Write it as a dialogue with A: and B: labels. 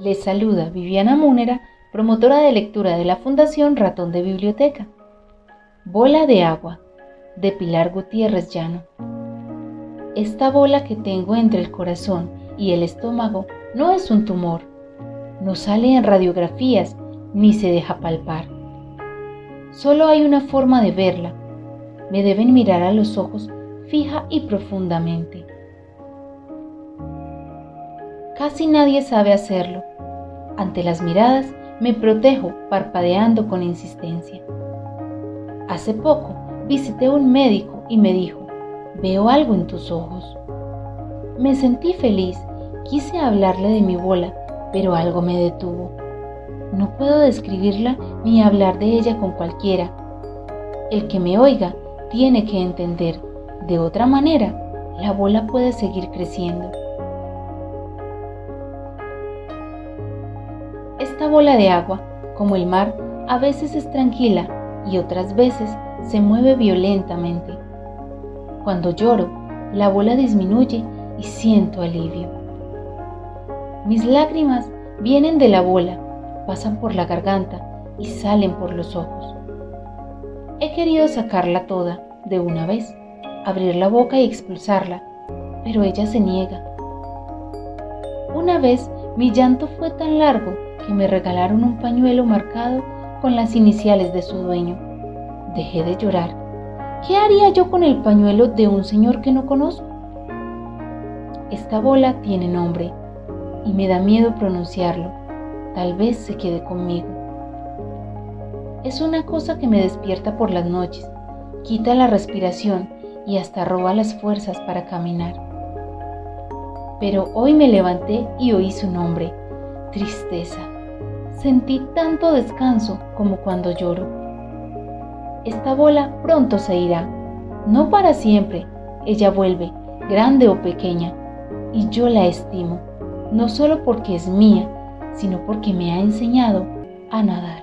A: Les saluda Viviana Múnera, promotora de lectura de la Fundación Ratón de Biblioteca. Bola de agua, de Pilar Gutiérrez Llano. Esta bola que tengo entre el corazón y el estómago no es un tumor, no sale en radiografías ni se deja palpar. Solo hay una forma de verla, me deben mirar a los ojos fija y profundamente. Casi nadie sabe hacerlo. Ante las miradas me protejo parpadeando con insistencia. Hace poco visité a un médico y me dijo: veo algo en tus ojos. Me sentí feliz, quise hablarle de mi bola, pero algo me detuvo. No puedo describirla ni hablar de ella con cualquiera. El que me oiga tiene que entender, de otra manera, la bola puede seguir creciendo. Esta bola de agua, como el mar, a veces es tranquila y otras veces se mueve violentamente. Cuando lloro, la bola disminuye y siento alivio. Mis lágrimas vienen de la bola, pasan por la garganta y salen por los ojos. He querido sacarla toda de una vez, abrir la boca y expulsarla, pero ella se niega. Una vez mi llanto fue tan largo que me regalaron un pañuelo marcado con las iniciales de su dueño. Dejé de llorar. ¿Qué haría yo con el pañuelo de un señor que no conozco? Esta bola tiene nombre y me da miedo pronunciarlo. Tal vez se quede conmigo. Es una cosa que me despierta por las noches, quita la respiración y hasta roba las fuerzas para caminar. Pero hoy me levanté y oí su nombre: tristeza. Sentí tanto descanso como cuando lloro. Esta bola pronto se irá, no para siempre. Ella vuelve, grande o pequeña, y yo la estimo, no solo porque es mía, sino porque me ha enseñado a nadar.